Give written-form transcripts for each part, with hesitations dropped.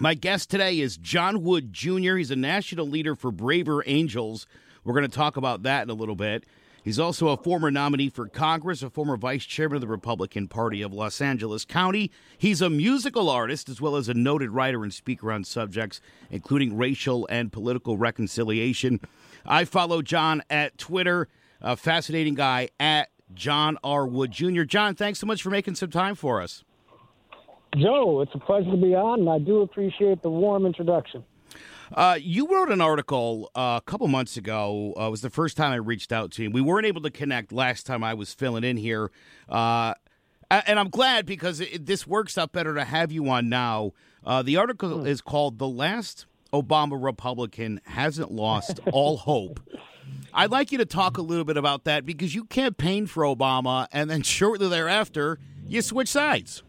My guest today is John Wood Jr. He's a national leader for Braver Angels. We're going to talk about that in a little bit. He's also a former nominee for Congress, a former vice chairman of the Republican Party of Los Angeles County. He's a musical artist as well as a noted writer and speaker on subjects, including racial and political reconciliation. I follow John at Twitter, a fascinating guy, at John R. Wood Jr. John, thanks so much for making some time for us. Joe, it's a pleasure to be on, and I do appreciate the warm introduction. You wrote an article a couple months ago. It was the first time I reached out to you. We weren't able to connect last time I was filling in here. And I'm glad because this works out better to have you on now. The article is called "The Last Obama Republican Hasn't Lost All Hope." I'd like you to talk a little bit about that because you campaigned for Obama and then shortly thereafter you switched sides.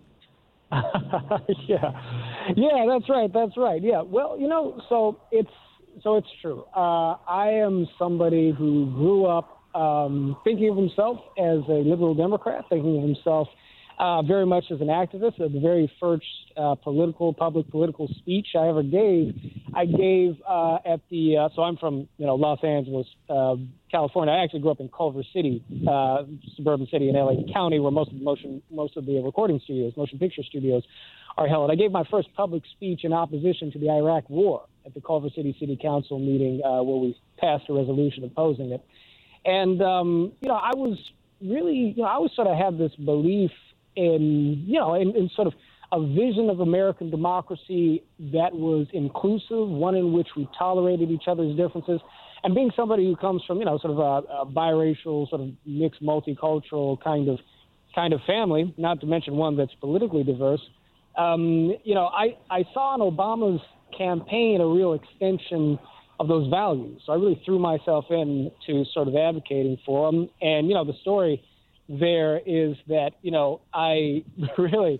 Yeah, that's right. Yeah, well, so it's true. I am somebody who grew up thinking of himself as a liberal Democrat, thinking of himself very much as an activist. The very first public political speech I ever gave, at the. So I'm from Los Angeles, California. I actually grew up in Culver City, suburban city in LA County, where most of the recording studios, motion picture studios, are held. I gave my first public speech in opposition to the Iraq War at the Culver City City Council meeting, where we passed a resolution opposing it. And I was really, I always sort of had this belief in sort of a vision of American democracy that was inclusive, one in which we tolerated each other's differences. And being somebody who comes from, sort of a biracial, sort of mixed, multicultural kind of family, not to mention one that's politically diverse, I saw in Obama's campaign a real extension of those values. So I really threw myself into sort of advocating for them. And, the story there is that, I really,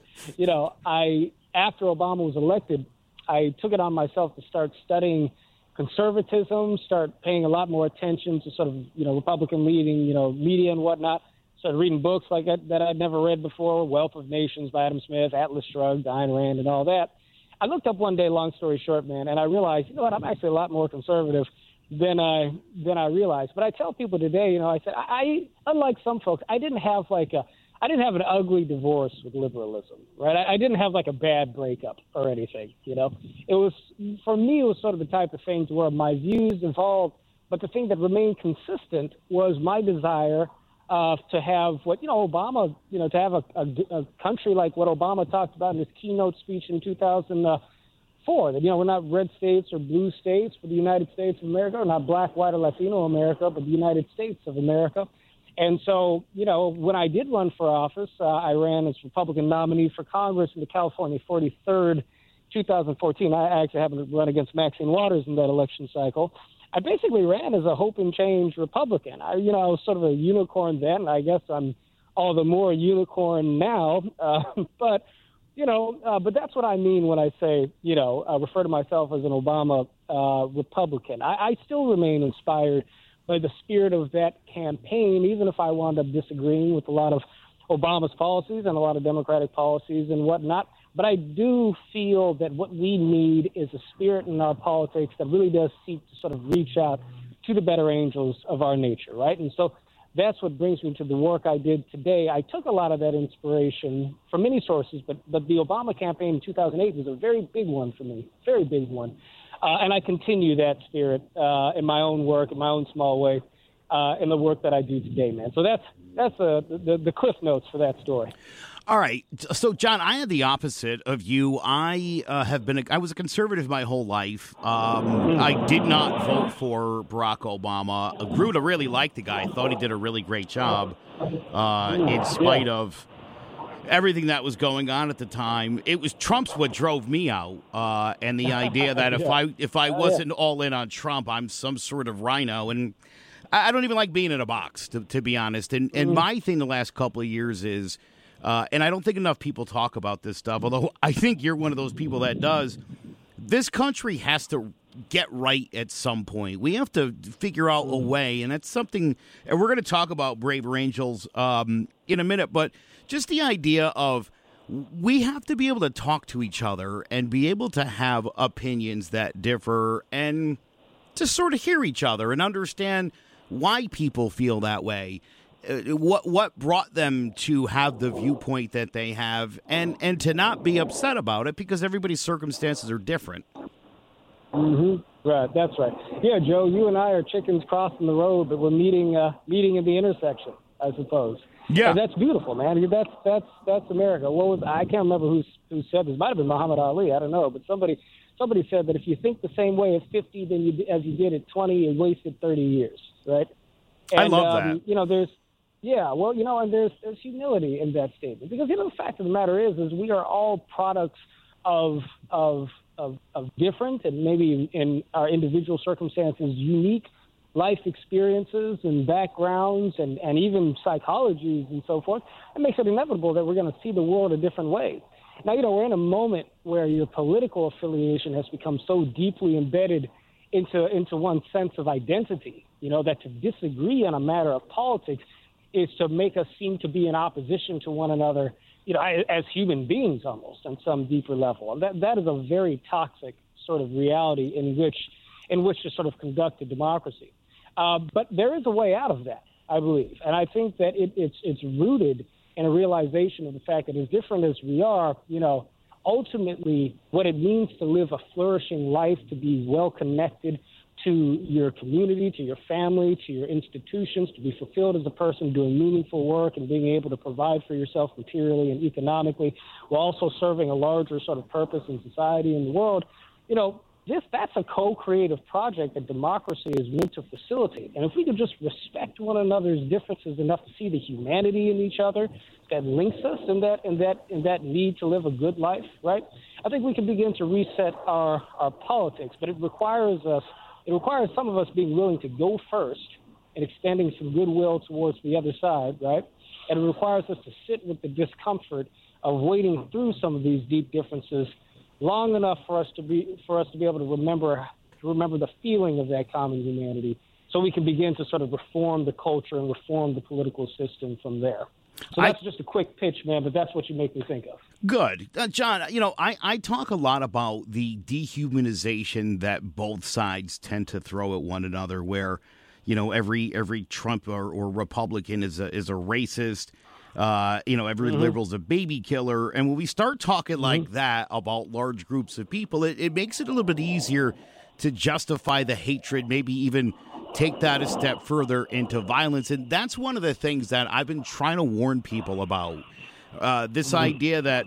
after Obama was elected, I took it on myself to start studying conservatism, start paying a lot more attention to sort of, Republican leading, media and whatnot, started reading books like that I'd never read before, Wealth of Nations by Adam Smith, Atlas Shrugged, Ayn Rand, and all that. I looked up one day, long story short, man, and I realized, I'm actually a lot more conservative than I realized. But I tell people today, I said, I unlike some folks, I didn't have an ugly divorce with liberalism, right? I didn't have like a bad breakup or anything, It was, for me, it was sort of the type of thing to where my views evolved, but the thing that remained consistent was my desire to have what, Obama, to have a country like what Obama talked about in his keynote speech in 2004, that, we're not red states or blue states, but the United States of America, or not black, white, or Latino America, but the United States of America. And so, when I did run for office, I ran as Republican nominee for Congress in the California 43rd, 2014. I actually happened to run against Maxine Waters in that election cycle. I basically ran as a hope and change Republican. I was sort of a unicorn then, and I guess I'm all the more unicorn now. But that's what I mean when I say, refer to myself as an Obama Republican. I still remain inspired by the spirit of that campaign, even if I wound up disagreeing with a lot of Obama's policies and a lot of Democratic policies and whatnot. But I do feel that what we need is a spirit in our politics that really does seek to sort of reach out to the better angels of our nature, right? And so that's what brings me to the work I did today. I took a lot of that inspiration from many sources, but the Obama campaign in 2008 was a very big one for me, very big one. And I continue that spirit in my own work, in my own small way, in the work that I do today, man. So that's the cliff notes for that story. All right. So, John, I had the opposite of you. I was a conservative my whole life. I did not vote for Barack Obama. I grew to really like the guy. I thought he did a really great job in spite of everything that was going on at the time. It was Trump's what drove me out, and the idea that if I wasn't all in on Trump, I'm some sort of rhino. And I don't even like being in a box, to be honest. And my thing the last couple of years is, and I don't think enough people talk about this stuff, although I think you're one of those people that does, this country has to get right at some point. We have to figure out a way, and that's something, and we're going to talk about Braver Angels in a minute, but just the idea of we have to be able to talk to each other and be able to have opinions that differ and to sort of hear each other and understand why people feel that way. What brought them to have the viewpoint that they have, and to not be upset about it because everybody's circumstances are different. Mm-hmm. Right, that's right. Yeah, Joe, you and I are chickens crossing the road, but we're meeting in the intersection, I suppose. Yeah, and that's beautiful, man. That's America. I can't remember who said this. It might have been Muhammad Ali. I don't know, but somebody said that if you think the same way at 50 as you did at 20, you wasted 30 years, right? And, I love that. And there's humility in that statement because the fact of the matter is we are all products of different and maybe in our individual circumstances unique life experiences and backgrounds and even psychologies and so forth. It makes it inevitable that we're going to see the world a different way. Now, we're in a moment where your political affiliation has become so deeply embedded into one's sense of identity, that to disagree on a matter of politics is to make us seem to be in opposition to one another, as human beings almost on some deeper level. And that is a very toxic sort of reality in which to sort of conduct a democracy. But there is a way out of that, I believe. And I think that it's rooted in a realization of the fact that as different as we are, ultimately what it means to live a flourishing life, to be well connected to your community, to your family, to your institutions, to be fulfilled as a person doing meaningful work and being able to provide for yourself materially and economically while also serving a larger sort of purpose in society and the world, that's a co-creative project that democracy is meant to facilitate. And if we could just respect one another's differences enough to see the humanity in each other that links us in that need to live a good life, right? I think we can begin to reset our politics, but it requires some of us being willing to go first and extending some goodwill towards the other side, right? And it requires us to sit with the discomfort of wading through some of these deep differences long enough for us to be able to remember the feeling of that common humanity, so we can begin to sort of reform the culture and reform the political system from there. So that's just a quick pitch, man, but that's what you make me think of. Good. John, I talk a lot about the dehumanization that both sides tend to throw at one another, where, every Trump or Republican is a racist. Every liberal's a baby killer. And when we start talking like that about large groups of people, it makes it a little bit easier to justify the hatred, maybe even take that a step further into violence. And that's one of the things that I've been trying to warn people about. This idea that,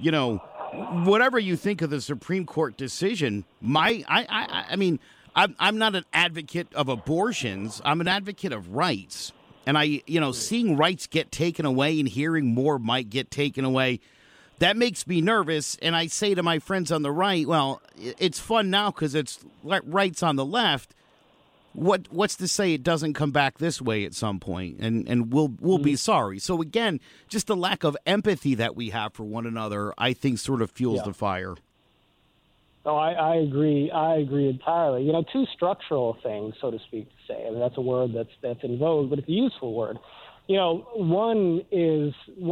whatever you think of the Supreme Court decision, I'm not an advocate of abortions. I'm an advocate of rights. And seeing rights get taken away and hearing more might get taken away, that makes me nervous. And I say to my friends on the right, well, it's fun now because it's rights on the left. What's to say it doesn't come back this way at some point, and we'll be sorry. So again, just the lack of empathy that we have for one another, I think, sort of fuels the fire. Oh, I agree. I agree entirely. Two structural things, so to speak, to say. I mean, that's a word that's in vogue, but it's a useful word. One is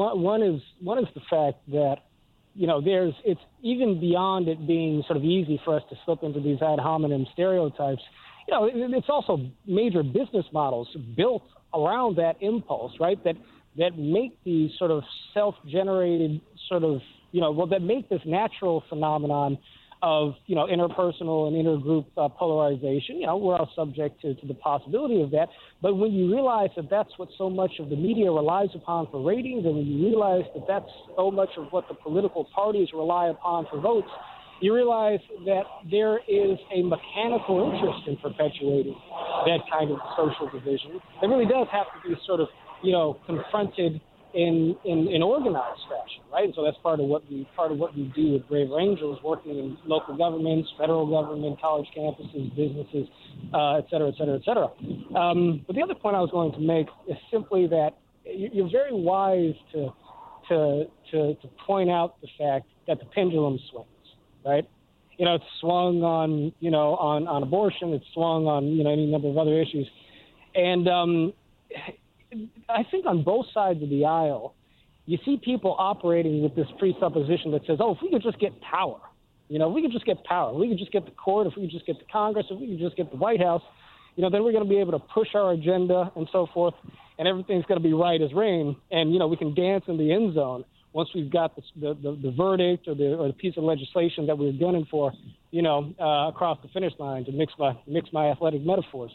the fact that it's even beyond it being sort of easy for us to slip into these ad hominem stereotypes. It's also major business models built around that impulse, right? That make these sort of self-generated that make this natural phenomenon of, interpersonal and intergroup polarization. We're all subject to the possibility of that. But when you realize that that's what so much of the media relies upon for ratings, and when you realize that that's so much of what the political parties rely upon for votes, you realize that there is a mechanical interest in perpetuating that kind of social division. It really does have to be sort of, confronted in organized fashion, right? And so that's part of what we do with Braver Angels, working in local governments, federal government, college campuses, businesses, et cetera, et cetera, et cetera. But the other point I was going to make is simply that you're very wise to point out the fact that the pendulum swings, right? It's swung on abortion, it's swung on any number of other issues, and I think on both sides of the aisle, you see people operating with this presupposition that says, oh, if we could just get power, if we could just get power, if we could just get the court, if we could just get the Congress, if we could just get the White House, then we're going to be able to push our agenda and so forth, and everything's going to be right as rain, and, we can dance in the end zone once we've got the verdict or the piece of legislation that we're gunning for, across the finish line, to mix my athletic metaphors.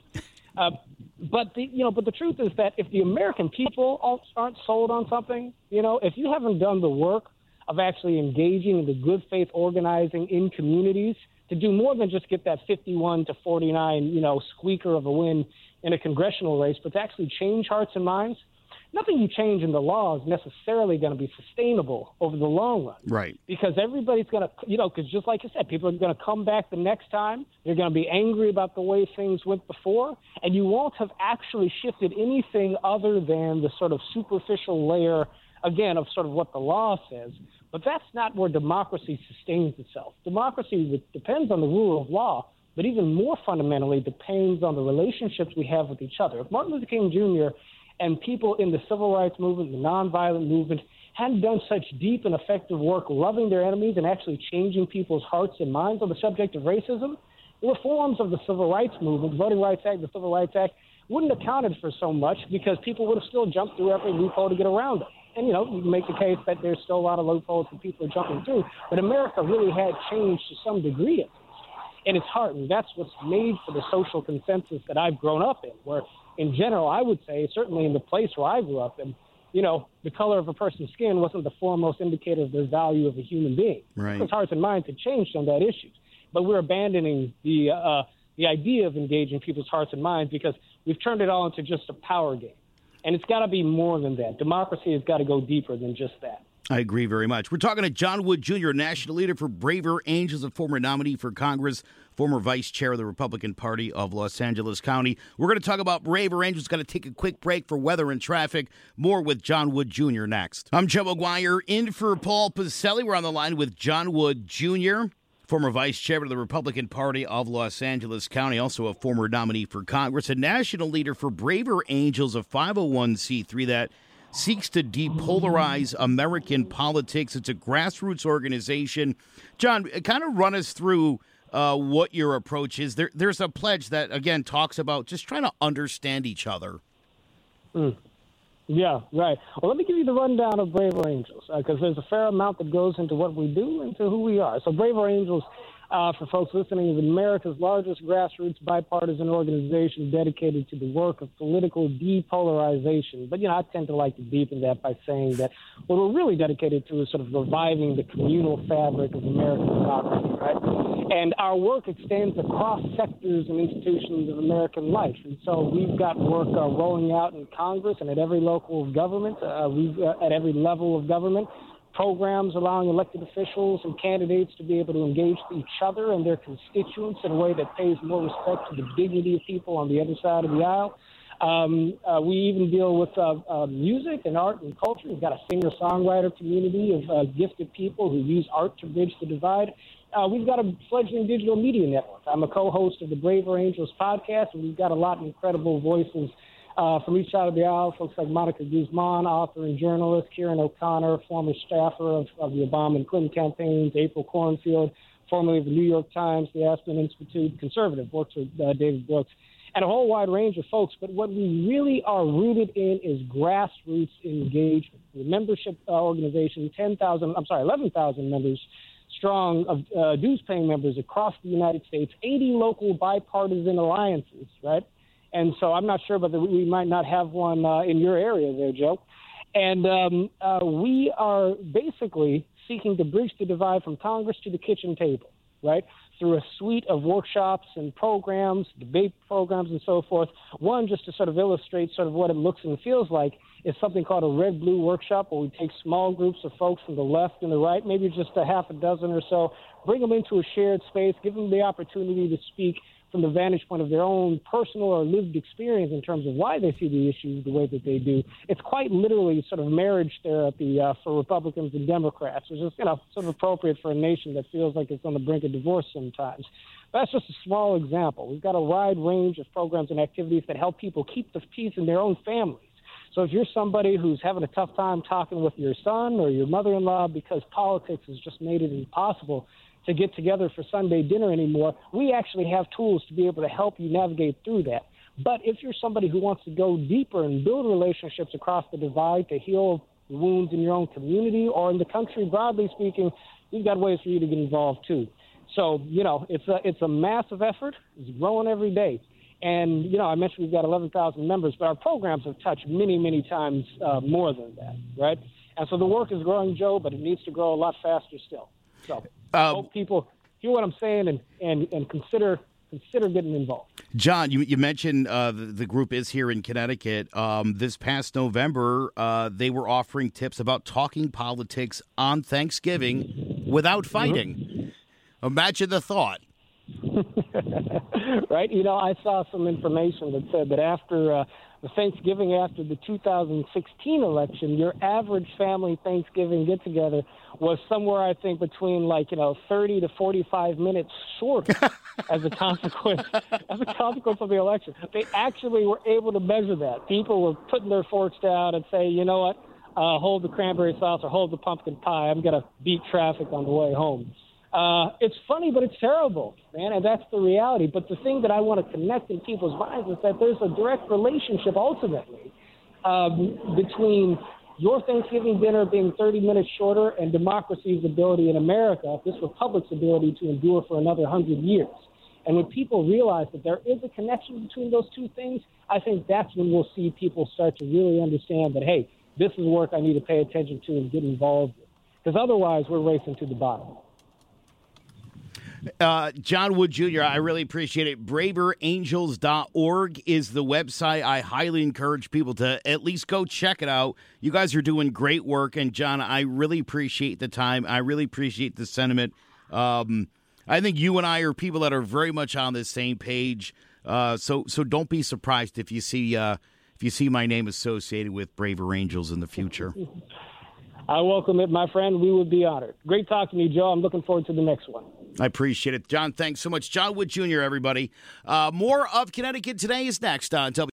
But the truth is that if the American people aren't sold on something, if you haven't done the work of actually engaging in the good faith organizing in communities to do more than just get that 51-49, squeaker of a win in a congressional race, but to actually change hearts and minds, nothing you change in the law is necessarily going to be sustainable over the long run. Right. Because everybody's going to, because just like you said, people are going to come back the next time. They're going to be angry about the way things went before, and you won't have actually shifted anything other than the sort of superficial layer, again, of sort of what the law says. But that's not where democracy sustains itself. Democracy depends on the rule of law, but even more fundamentally depends on the relationships we have with each other. If Martin Luther King Jr. and people in the civil rights movement, the nonviolent movement, hadn't done such deep and effective work loving their enemies and actually changing people's hearts and minds on the subject of racism, the reforms of the civil rights movement, the Voting Rights Act, the Civil Rights Act, wouldn't have counted for so much because people would have still jumped through every loophole to get around them. And, you can make the case that there's still a lot of loopholes that people are jumping through. But America really had changed to some degree, and it's heart. And that's what's made for the social consensus that I've grown up in, where, in general, I would say, certainly in the place where I grew up in, the color of a person's skin wasn't the foremost indicator of the value of a human being. Right. Because hearts and minds had changed on that issue. But we're abandoning the idea of engaging people's hearts and minds because we've turned it all into just a power game. And it's got to be more than that. Democracy has got to go deeper than just that. I agree very much. We're talking to John Wood Jr., national leader for Braver Angels, a former nominee for Congress, former vice chair of the Republican Party of Los Angeles County. We're going to talk about Braver Angels. Going to take a quick break for weather and traffic. More with John Wood Jr. next. I'm Joe McGuire in for Paul Pacelli. We're on the line with John Wood Jr., former vice chairman of the Republican Party of Los Angeles County, also a former nominee for Congress, a national leader for Braver Angels, a 501c3 that seeks to depolarize American politics. It's a grassroots organization. John, kind of run us through what your approach is. There's a pledge that, again, talks about just trying to understand each other. Yeah, right. Well, let me give you the rundown of Braver Angels, because there's a fair amount that goes into what we do and to who we are. So Braver Angels, for folks listening, is America's largest grassroots bipartisan organization dedicated to the work of political depolarization. But, I tend to like to deepen that by saying that what we're really dedicated to is sort of reviving the communal fabric of American democracy, right? And our work extends across sectors and institutions of American life. And so we've got work rolling out in Congress and at every local government, at every level of government, programs allowing elected officials and candidates to be able to engage each other and their constituents in a way that pays more respect to the dignity of people on the other side of the aisle. We even deal with music and art and culture. We've got a singer-songwriter community of gifted people who use art to bridge the divide. We've got a fledgling digital media network. I'm a co-host of the Braver Angels podcast, and we've got a lot of incredible voices from each side of the aisle, folks like Monica Guzman, author and journalist, Kieran O'Connor, former staffer of the Obama and Clinton campaigns, April Cornfield, formerly of the New York Times, the Aspen Institute, conservative, works with David Brooks, and a whole wide range of folks. But what we really are rooted in is grassroots engagement. The membership organization, 11,000 members strong of dues-paying members across the United States, 80 local bipartisan alliances, right? And so I'm not sure, but we might not have one in your area there, Joe. And we are basically seeking to bridge the divide from Congress to the kitchen table, right, through a suite of workshops and programs, debate programs and so forth. One, just to sort of illustrate sort of what it looks and feels like, is something called a red-blue workshop, where we take small groups of folks from the left and the right, maybe just a half a dozen or so, bring them into a shared space, give them the opportunity to speak from the vantage point of their own personal or lived experience in terms of why they see the issues the way that they do. It's quite literally sort of marriage therapy for Republicans and Democrats, which is, sort of appropriate for a nation that feels like it's on the brink of divorce sometimes. That's just a small example. We've got a wide range of programs and activities that help people keep the peace in their own families. So if you're somebody who's having a tough time talking with your son or your mother-in-law because politics has just made it impossible to get together for Sunday dinner anymore, we actually have tools to be able to help you navigate through that. But if you're somebody who wants to go deeper and build relationships across the divide to heal wounds in your own community or in the country, broadly speaking, we've got ways for you to get involved too. So, it's a massive effort. It's growing every day. And, I mentioned we've got 11,000 members, but our programs have touched many, many times more than that, right? And so the work is growing, Joe, but it needs to grow a lot faster still. So I hope people hear what I'm saying and consider getting involved. John, you mentioned the group is here in Connecticut. This past November, they were offering tips about talking politics on Thanksgiving without fighting. Mm-hmm. Imagine the thought. Right? I saw some information that said that after the Thanksgiving after the 2016 election, your average family Thanksgiving get-together was somewhere, I think, between 30 to 45 minutes short as a consequence of the election. They actually were able to measure that. People were putting their forks down and say, you know what, hold the cranberry sauce or hold the pumpkin pie. I'm going to beat traffic on the way home. It's funny, but it's terrible, man, and that's the reality. But the thing that I want to connect in people's minds is that there's a direct relationship, ultimately, between your Thanksgiving dinner being 30 minutes shorter and democracy's ability in America, this republic's ability to endure for another 100 years. And when people realize that there is a connection between those two things, I think that's when we'll see people start to really understand that, hey, this is work I need to pay attention to and get involved in. Because otherwise, we're racing to the bottom. John Wood Jr., I really appreciate it. BraverAngels.org is the website. I highly encourage people to at least go check it out. You guys are doing great work. And, John, I really appreciate the time. I really appreciate the sentiment. I think you and I are people that are very much on the same page. So don't be surprised if you see my name associated with Braver Angels in the future. I welcome it, my friend. We would be honored. Great talking to you, Joe. I'm looking forward to the next one. I appreciate it. John, thanks so much. John Wood Jr., everybody. More of Connecticut Today is next on